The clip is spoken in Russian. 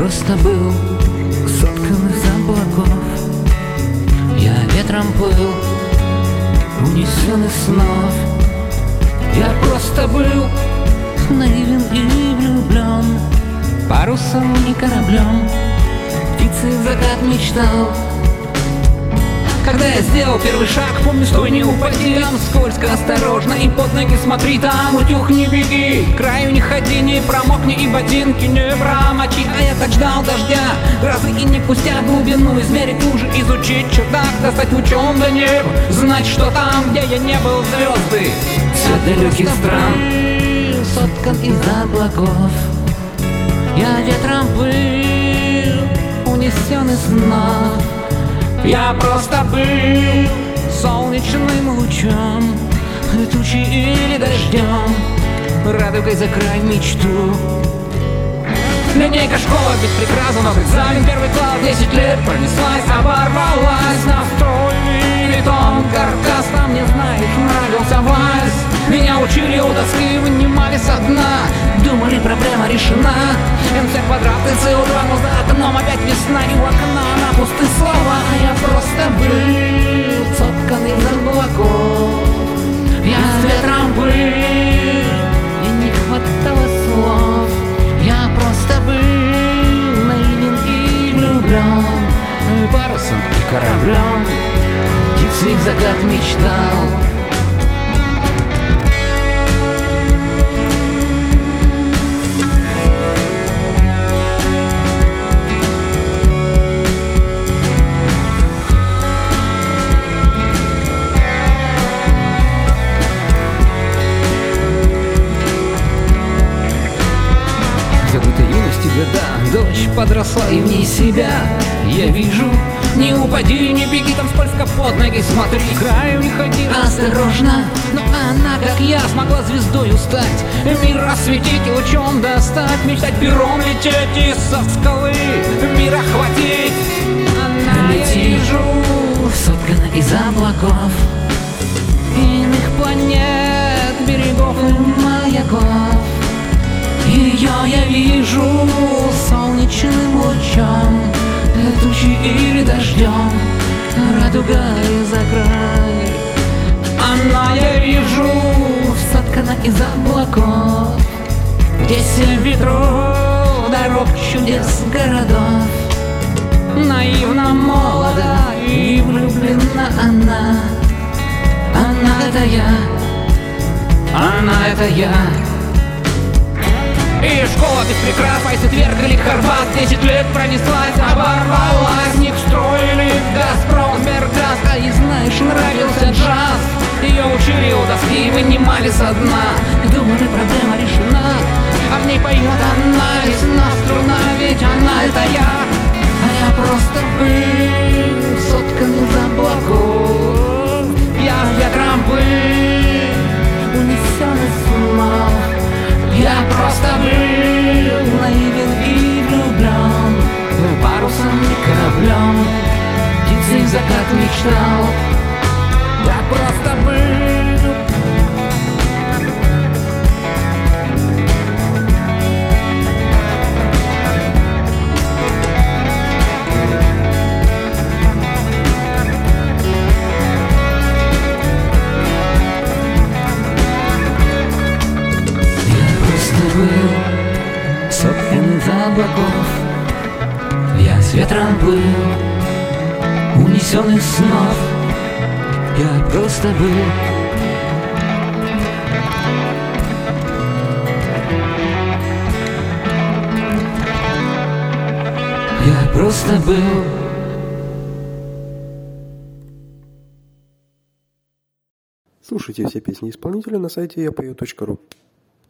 просто был соткан из облаков. Я ветром плыл, унесен из снов. Я просто был наивен и влюблен, парусом и кораблем птицей в закат мечтал. Когда я сделал первый шаг, помню, стой, не упади. Там скользко, осторожно, и под ноги смотри. Там утюг, не беги, к краю не ходи, не промокни и ботинки не промочи. А я так ждал дождя, грозы и не пустя глубину измерить, глубже изучить чердак, достать лучом до неба, знать, что там, где я не был, звезды, цвет далеких стран, соткан из облаков. Я ветром плыл, унесен из снов. Я просто был солнечным лучом, тучи или дождем, радугой за край мечту. Линейка школы без прикрасов, экзамен первый класс, 10 лет пронеслась, оборвалась. Настрой бетон, каркас, там, не знаешь, нравился вальс. Меня учили у доски, вынимали со дна, думали, проблема решена. МЦ квадрат и СО2, но за окном опять весна, и у окна на пустые слова. Я просто был соткан из облаков. Я с ветром был, и не хватало слов. Я просто был наивен и влюблен, парусом и кораблем птицей в закат мечтал. Дочь подросла и в ней себя я вижу. Не упади, не беги, там скользко под ноги смотри, к краю не ходи, осторожно. Но она, как я, смогла звездою стать, мир осветить и лучом достать, мечтать пером лететь и со скалы мир охватить. Она, я вижу, соткана из облаков, иных планет, берегов и маяков. Ее я вижу солнечным лучом, тучи или дождем, радугой за край. Она, я вижу, соткана из облаков, где 7 ветров, дорог, чудес, городов. Наивно, молода и влюблена она. Она — это я, она — это я. И школа без прикрас, Вайс, Тверк или Хорват, 10 лет пронеслась, оборвалась. В них строили Газпром, Сбергаз, а и знаешь, нравился джаз. Ее учили у доски, вынимали со дна, думали, проблема решена. А в ней поет она, весна струна, ведь она — это я. А я просто был соткан из облаков. Я ветром был, унесен из снов. Я просто был наивен и влюблен, парусом и кораблем птицей в закат мечтал. Я просто был. Был соткан из облаков. Я с ветром плыл, унесен из снов. Я просто был. Я просто был. Слушайте все песни исполнителя на сайте yapою.ru.